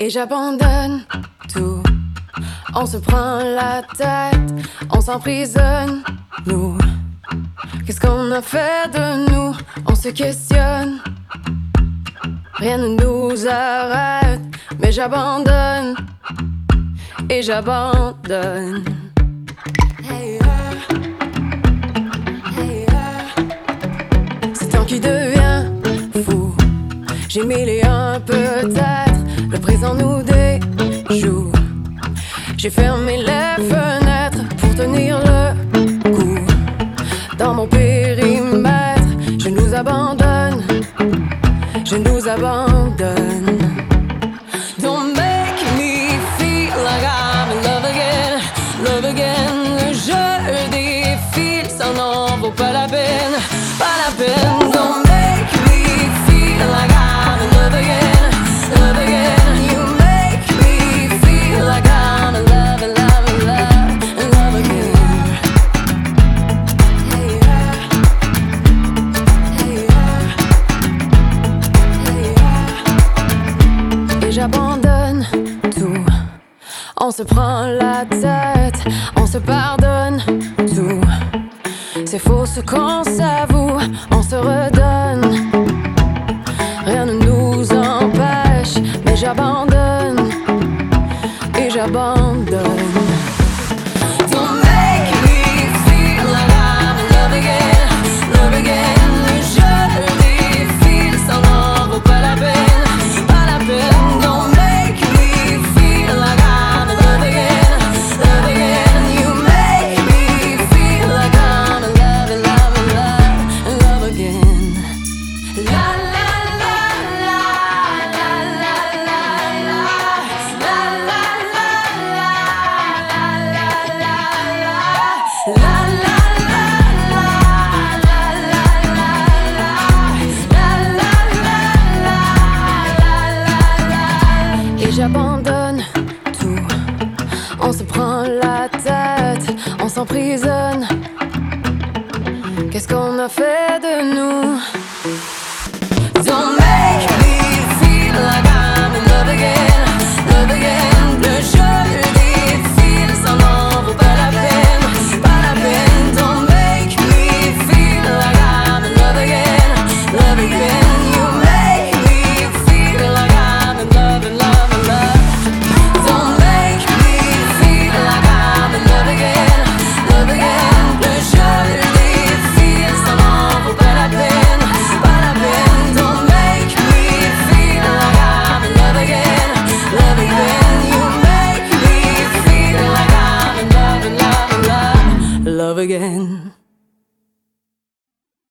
Et j'abandonne tout. On se prend la tête, on s'emprisonne, nous. Qu'est-ce qu'on a fait de nous? On se questionne. Rien ne nous arrête, mais j'abandonne. Et j'abandonne. Hey, hey, c'est toi qui deviens fou. J'ai mille et un peut-être. Le présent nous déjoue. J'ai fermé les fenêtres pour tenir le coup. Dans mon périmètre, je nous abandonne. Je nous abandonne. Don't make me feel like I'm in love again. Love again. Le jeu défile, ça n'en vaut pas la peine. Pas la peine. Don't make me feel like I'm in love again. Love again. You make me feel like I'm in love, in love, in love, in love again. Hey, hey, hey, et j'abandonne tout. On se prend la tête, on se pardonne tout. C'est faux ce qu'on s'avoue, on se redonne. Rien ne nous empêche, mais j'abandonne. Et j'abandonne. Don't make me feel like I'm in love again. Love again. Le jeu défile, ça n'en vaut pas la peine. Pas la peine. Don't make me feel like I'm in love again. Love again. You make me feel like I'm in love, in love, in love, in love again. La la la la la la la la la la et j'abandonne tout. On se prend la tête, on s'emprisonne. Qu'est-ce qu'on a fait de nous? Don't make me feel like I'm in love again. Love again. Le jeu défile, ça n'en vaut pas la peine. Pas la peine. Don't make me feel like I'm in love again. Love again. You make me feel like I'm in love, in love, in love. Don't make me feel like I'm in love again. Love again. Le jeu défile, ça n'en vaut pas la peine. Pas la peine. Don't make me feel like I'm in love again. Love again. You make me feel like I'm in love, in love, in love. Love again.